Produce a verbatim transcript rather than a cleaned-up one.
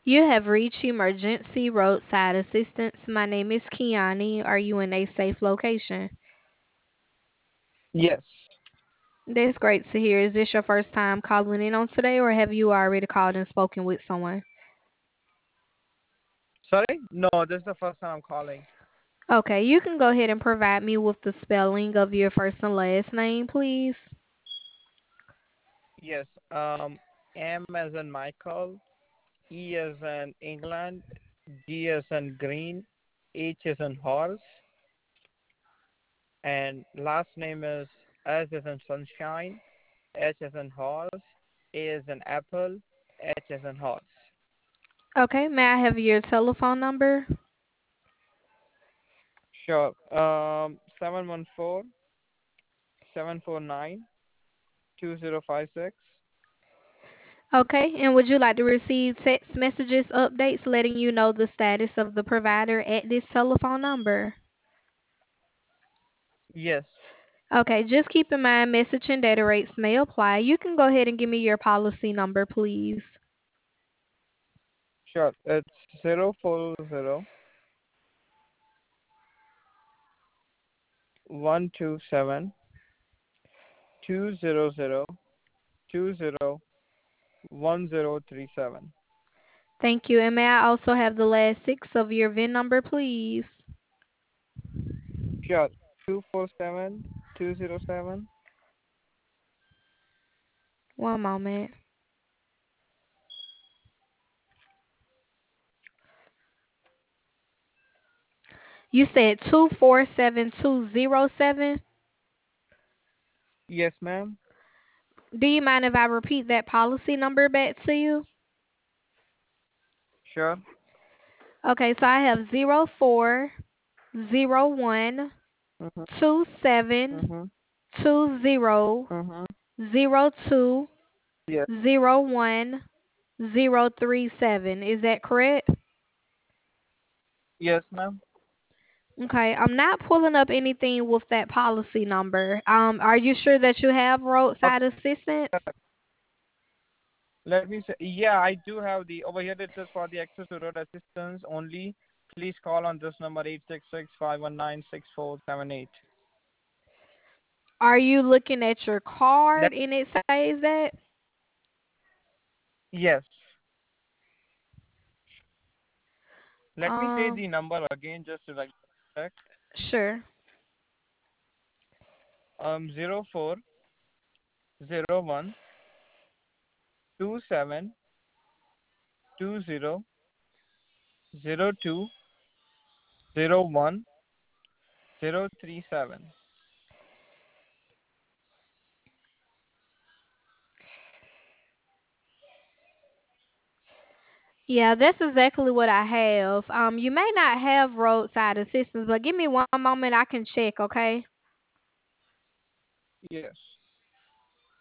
You have reached emergency roadside assistance. My name is Kiani. Are you in a safe location? Yes. That's great to hear. Is this your first time calling in on today, or have you already called and spoken with someone? Sorry? No, this is the first time I'm calling. Okay, you can go ahead and provide me with the spelling of your first and last name, please. Yes. Um, M as in Michael, E as in England, G as in green, H as in horse, and last name is S as in sunshine, H as in horse, A as in apple, H as in horse. Okay, may I have your telephone number? Sure. Um, seven one four seven four nine two zero five six. Okay, and would you like to receive text messages, updates letting you know the status of the provider at this telephone number? Yes. Okay, just keep in mind message and data rates may apply. You can go ahead and give me your policy number, please. Sure. It's zero four zero one two seven two zero zero two zero one zero three seven. Thank you. And may I also have the last six of your V I N number, please? Sure. Two four seven two zero seven. One moment. You said two four seven two zero seven. Yes, ma'am. Do you mind if I repeat that policy number back to you? Sure. Okay, so I have zero four zero one Mm-hmm. two seven Mm-hmm. two zero Mm-hmm. zero two Yes. zero one zero three seven. Is that correct? Yes, ma'am. Okay, I'm not pulling up anything with that policy number. Um, are you sure that you have roadside Okay. assistance? Let me say, yeah, I do have the over here. It says for the access to road assistance only. Please call on this number eight six six five one nine six four seven eight. Are you looking at your That card and it says that? yes. Let me say Um, the number again just to like check. sure. Um, zero four zero one two seven two zero zero two zero one zero three seven. Yeah, that's exactly what I have. Um, you may not have roadside assistance, but give me one moment, I can check, okay? Yes.